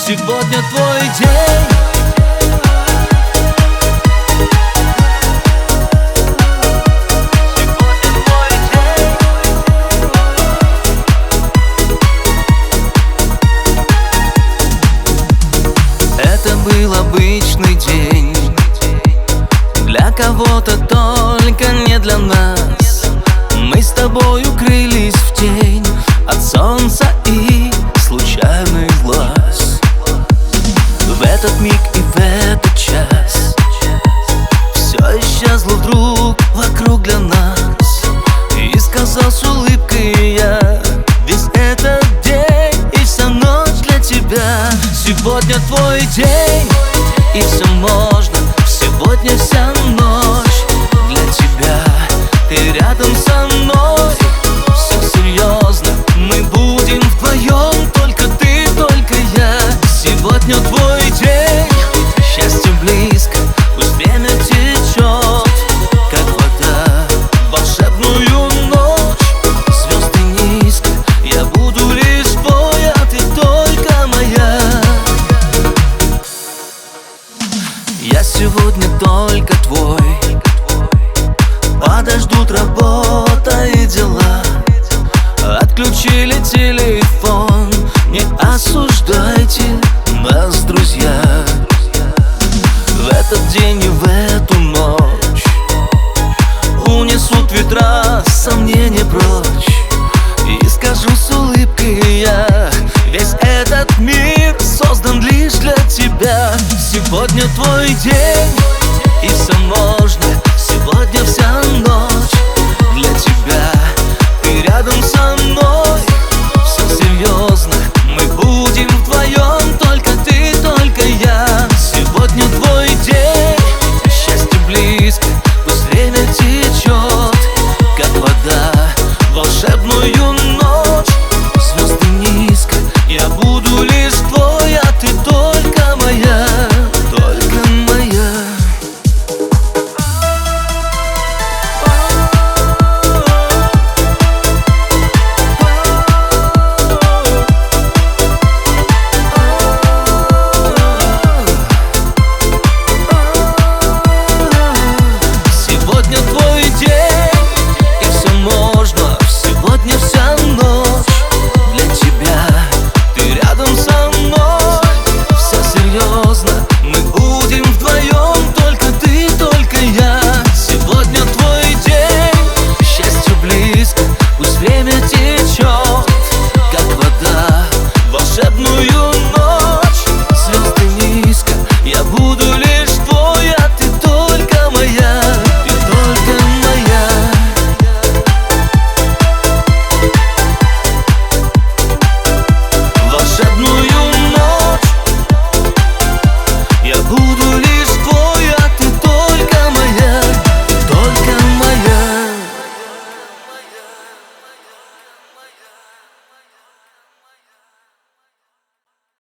Сегодня твой день. Это был обычный день, для кого-то, только не для нас. Мы с тобой укрылись в тень от солнца и случайных глаз. В этот миг и в этот час все исчезло вдруг вокруг для нас. И сказал с улыбкой я: весь этот день и вся ночь для тебя. Сегодня твой день, и все можно. Сегодня вся ночь для тебя. Ты рядом со мной, все серьезно. Мы будем вдвоем, только ты, только я. Сегодня твой день, счастье близко. Пусть время течет, как вода, в волшебную ночь. Звезды низко, я буду лишь твой, а ты только моя. Я сегодня только твой. Подождут работа и дела. Отключили телефон, не осуждайте нас, друзья. В этот день и в эту ночь унесут ветра сомнения прочь. И скажу с улыбкой я: весь этот мир создан лишь для тебя. Сегодня твой день, и все можно.